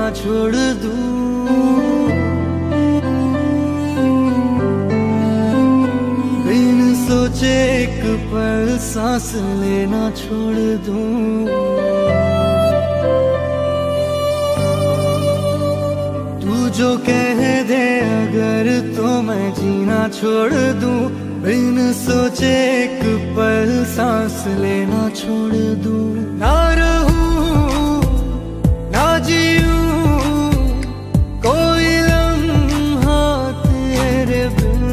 ना छोड़ दूं, बिन सोचे एक पल सांस लेना छोड़ दूं। तू जो कह दे अगर तो मैं जीना छोड़ दूं, बिन सोचे एक पल सांस लेना छोड़ दूं। ना रहूं ना जीऊं कोई लम्हा तेरे बिन,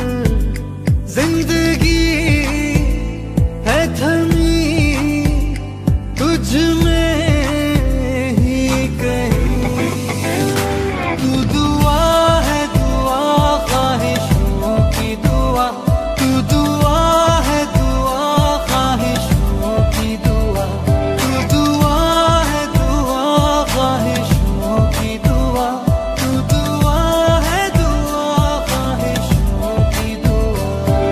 जिंदगी है थमी तुझ में ही कहीं। तू दुआ है दुआ ख्वाहिशों की दुआ, तू दुआ है दुआ ख्वाहिशों की दुआ, तू दुआ है दुआ ख्वाहिशों की दुआ, तू दुआ है दुआ ख्वाहिशों की दुआ।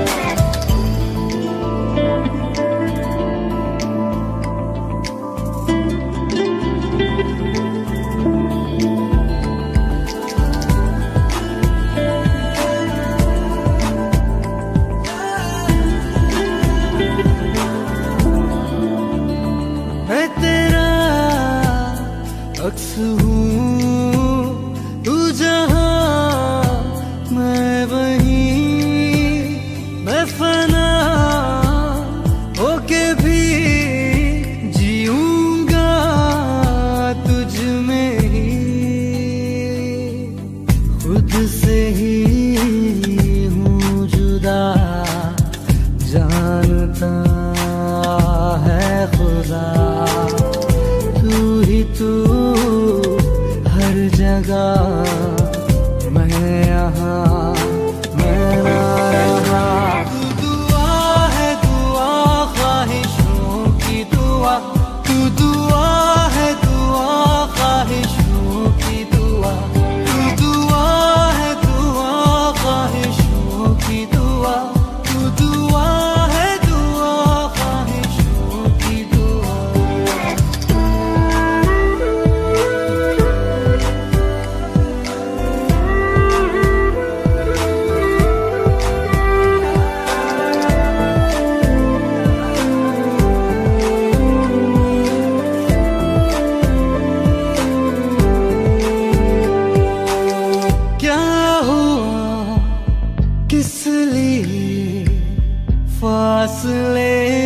मैं तेरा अक्स हूँ, तू जहाँ मैं वहीं, मैं फना होके भी जीऊंगा तुझ में ही। खुद से ही हूँ जुदा, जानता है खुदा, तू ही तू हर जगह, मैं यहाँ मैं ना रहा। तू दुआ है दुआ ख्वाहिशों की दुआ, तू दुआ है दुआ ख्वाहिशों की दुआ, तू दुआ है दुआ ख्वाहिशों की दुआ, तू दुआ है दुआ ख्वाहिशों की दुआ। क्या हुआ किस लिए फासले